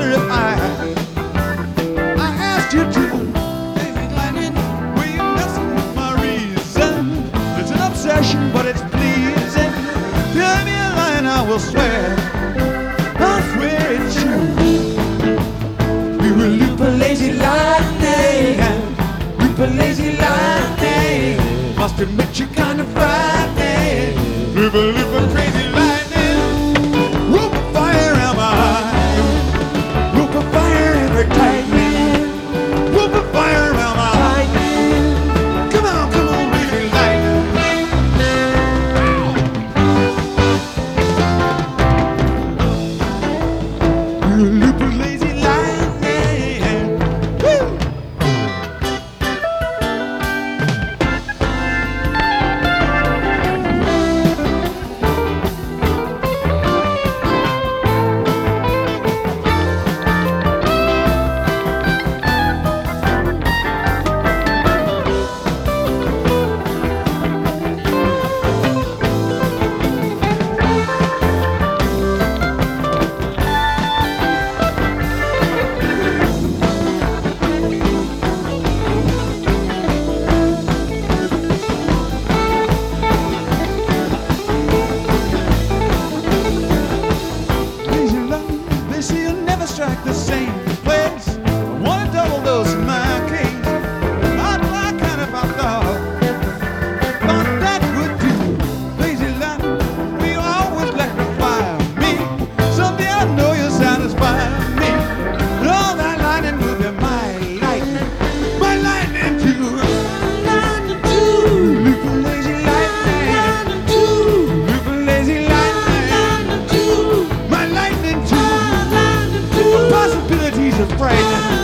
if I asked you to, lazy lightning, will you messing with my reason? It's an obsession, but it's pleasing. Tell me a lie and I will swear, I'll swear it's you. We will loop a lazy lightning, loop a lazy lightning. Must admit you're kind of frightening. Loop a crazy lightning. Rope of fire around my eye. Rope of fire every tightening. Rope of fire around my eye. Come on, lazy lightning. We will loop a lazy lightning. Woo! They say you'll never strike the same place. I want a double dose in my case. I'd like kind of I thought that would do. Lazy lightning, will you always electrify me? Someday I know you'll satisfy me. And all that lightning will be my lightning too. Lightning too. Loop a lazy lightning. Lightning too. Loop a lazy lightning. Lightning too. My lightning too. Possibilities are frightening.